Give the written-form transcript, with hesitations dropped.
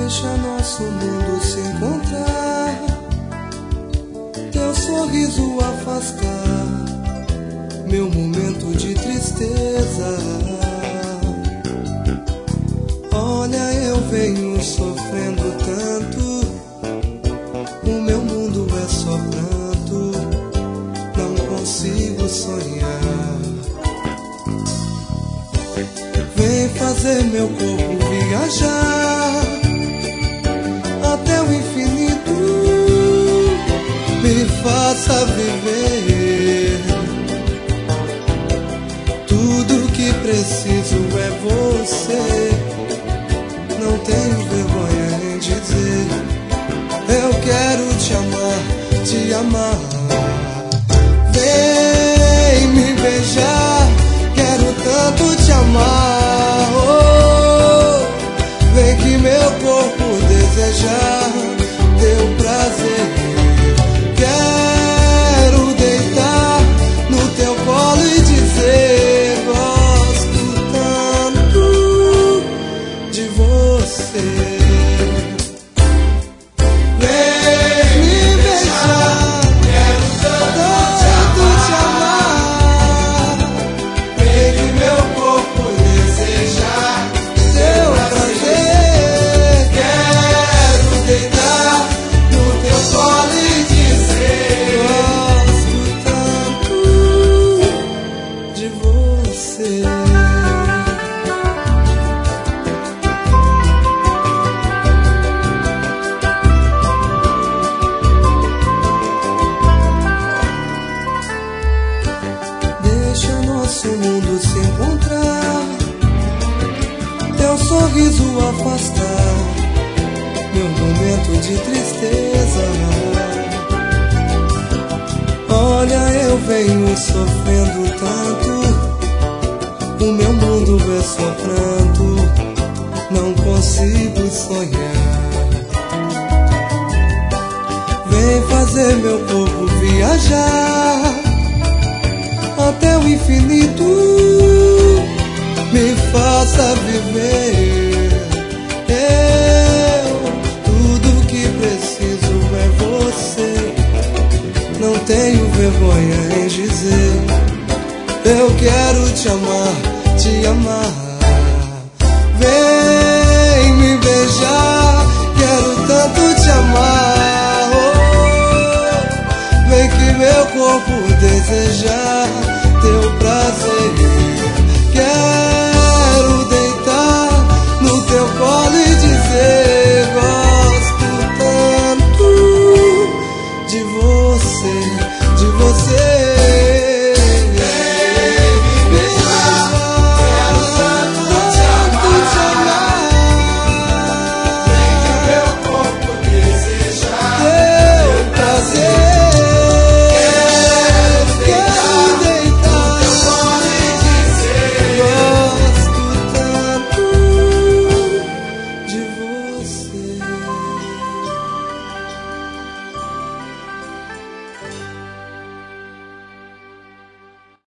Deixa nosso mundo se encontrar, teu sorriso afastar meu momento de tristeza. Olha, eu venho sofrendo tanto, o meu mundo é só pranto, não consigo sonhar. Vem fazer meu corpo viajar até o infinito, me faça viver. Tudo que preciso é você, não tenho vergonha em dizer. Eu quero te amar, te amar. Vem me beijar, quero tanto te amar. Oh, vem que meu corpo desejar teu prazer. Quero deitar no teu colo e dizer: gosto tanto de você. Vem me beijar, quero tanto te amar. Vem que meu corpo desejar teu prazer. Quero deitar no teu colo e dizer: gosto tanto de você. Deixa nosso mundo se encontrar, teu sorriso afastar meu momento de tristeza. Olha, eu venho sofrendo tanto, o meu mundo é só pranto, não consigo sonhar. Vem fazer meu corpo viajar até o infinito, me faça viver. Tudo que preciso é você, não tenho vergonha em dizer. Eu quero te amar, te amar.